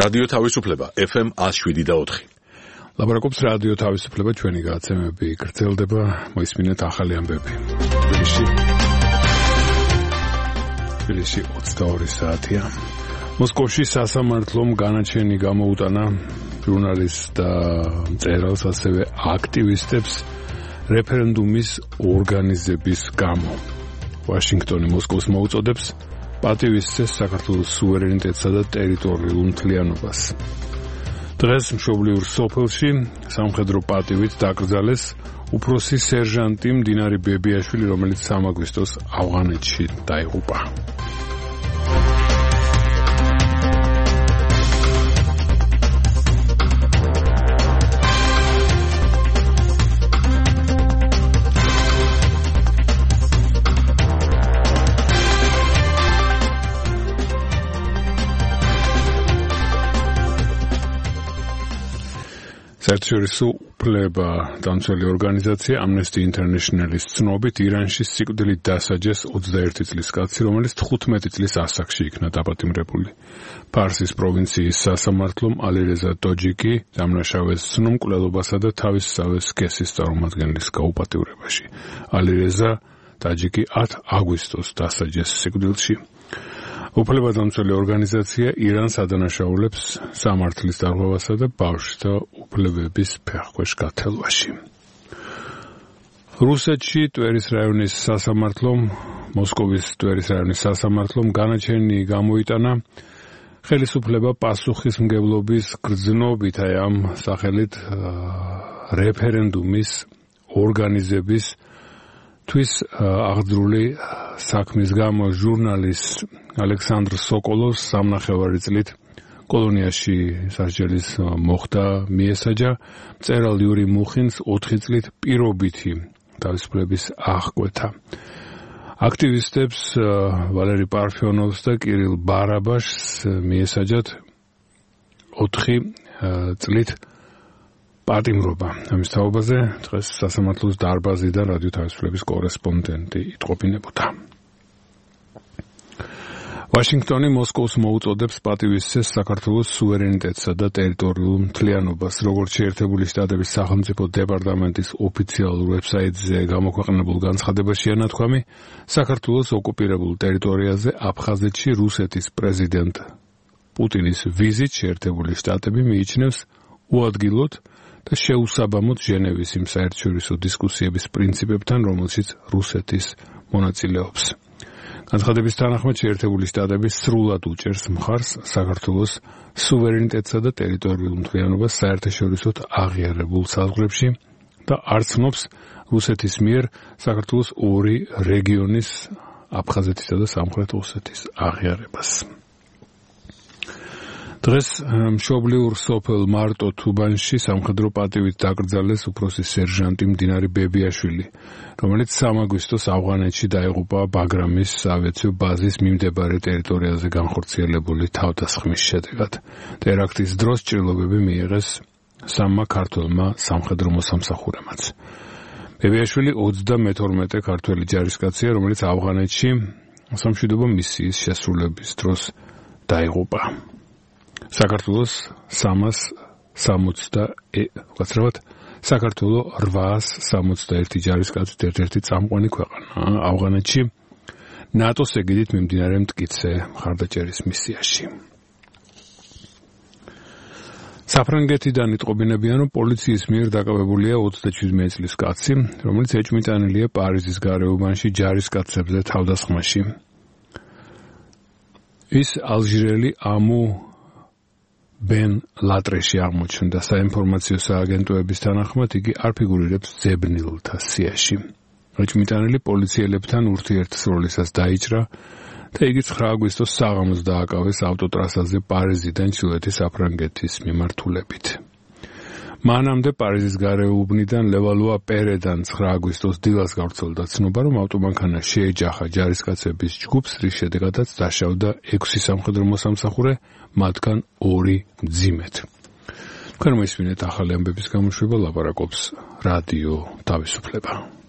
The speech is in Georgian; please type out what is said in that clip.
რადიო თავისუფლება FM 107.4. ლაპარაკობს რადიო თავისუფლება, ჩვენი გადაცემები გრძელდება, მოისმინეთ ახალი ამბები. თბილისში 22 საათია. მოსკოვში სასამართლომ განაჩენი გამოუტანა ჟურნალისტ და მწერალს, ასევე აქტივისტებს რეფერენდუმის ორგანიზების გამო. ვაშინგტონი მოსკოვს მოუწოდებს პატივისცეს საქართველოს სუვერენიტეტსა და ტერიტორიულ მთლიანობას. დღეს მშობლიურ სოფელში სამხედრო პატივით დაკრძალეს უფროსი სერჟანტი მდინარე ბებიაშვილი, რომელიც 3 აგვისტოს ავღანეთში დაიღუპა. საერთაშორისო უფლება დამცველი ორგანიზაცია Amnesty International-ის ცნობით ირანში სიკვდილით დასაჯეს 21 წლის კაცი, რომელიც 15 წლის ასაკში იქნა დაპატიმრებული. ფარსის პროვინციის სასამართლომ ალირეზა ტოჯიკი დამნაშავეს ცნო მკვლელობასა და თავისსავე სქესის წარმომადგენლის გაუპატიურებაში. ალირეზა ტაჯიკი 10 აგვისტოს დასაჯეს სიკვდილში. უფლებადამცველი ორგანიზაცია ირანს ადანაშაულებს სამართლის დარღვევასა და ბავშვთა უფლებების ფეხქვეშ გათელვაში. რუსეთში ტვერის რაიონის სასამართლომ, მოსკოვის ტვერის რაიონის სასამართლომ განაჩენი გამოიტანა ხელისუფლება პასუხისმგებლობის გრძნობით ამ სახელით რეფერენდუმის ორგანიზების თვის აღძრული საქმის გამო. ჟურნალისტ ალექსანდრ სოკოლოვს 3.5 წლით კოლონიაში სასჯელის მოხდა მიესაჯა. მწერალ იური მუხინს 4 წლით პირობითი თავისუფლების აღკვეთა. აქტივისტებს ვალერი პარფიონოვს და კირილ ბარაბაშს მიესაჯათ 4 წლით პატიმრობა. ამის თაობაზე დღეს სასამართლოს დარბაზიდან რადიო თავისუფლების კორესპონდენტი იტყობინებოდა. ვაშინგტონი მოსკოვს მოუწოდებს პატივისცეს საქართველოს სუვერენიტეტსა და ტერიტორიულ მთლიანობას. როგორც შეერთებული შტატების სახელმწიფო დეპარტამენტის ოფიციალურ ვებსაიტზე გამოქვეყნებულ განცხადებაშია ნათქვამი, საქართველოს ოკუპირებულ ტერიტორიაზე აფხაზეთში რუსეთის პრეზიდენტ პუტინის ვიზით შეერთებული შტატები მიიჩნევს უადგილოდ და შეუსაბამოდ ჟენევის იმ საერთაშორისო დისკუსიების პრინციპებთან, რომელშიც რუსეთის მონაწილეობს. განცხადების თანახმად შეერთებული შტატები სრულად უჭერს მხარს საქართველოს სუვერენიტეტსა და ტერიტორიულ მთლიანობას საერთაშორისოდ აღიარებულ საზღვრებში და არ ცნობს რუსეთის მიერ საქართველოს 2 რეგიონის, აფხაზეთისა და სამხრეთ ოსეთის აღიარებას. დღეს მშობლიურ სოფელ მარტო თუბანში სამხედრო პატივით დაკრძალეს უფროსი სერჟანტი მდინარე ბებიაშვილი, რომელიც 3 აგვისტოს ავღანეთში დაიღუპა ბაგრამის საავიაციო ბაზის მიმდებარე ტერიტორიაზე განხორციელებული თავდასხმის შედეგად. ტერაქტის დროს ჭრილობები მიიღეს 3 ქართველმა სამხედრო მოსამსახურემაც. ბებიაშვილი 32 ქართველი ჯარისკაცია, რომელიც ავღანეთში სამშვიდობო მისიის შესრულების დროს დაიღუპა. საქართველოს 861 ჯარისკაცით ერთ-ერთი წამყვანი ქვეყანა ავღანეთში ნატოს ეგიდით მიმდინარე მტკიცე მხარდაჭერის მისიაში. საფრანგეთიდან იტყობინებიან, რომ პოლიციის მიერ დაკავებულია 37 წლის კაცი, რომელიც ეჭვმიტანილია პარიზის გარეუბანში ჯარისკაცებზე თავდასხმაში. ის ალჟირელი ამუ ბენ ლატრეში აღმოჩნდა. საინფორმაციო სააგენტოების თანახმად იგი არ ფიგურირებს ძებნილთა სიაში. ეჭვმიტანილი პოლიციელებთან ურთიერთსროლისას დაიჭრა და იგი 9 აგვისტოს საღამოს დააკავეს ავტოტრასაზე პარიზიდან ჩრდილოეთის საფრანგეთის მიმართულებით. მანამდე პარიზის გარეუბნიდან ლევალუა პერედან 9 აგვისტოს დილას გავრცელდა ცნობა, რომ ავტომანქანა შეეჯახა ჯარისკაცების ჯგუფს, რის შედეგადაც დაშავდა 6 სამხედრო მოსამსახურე, მათგან 2 მძიმედ. თქვენ მოისმინეთ ახალი ამბების გამოშვება, ლაპარაკობს რადიო თავისუფლება.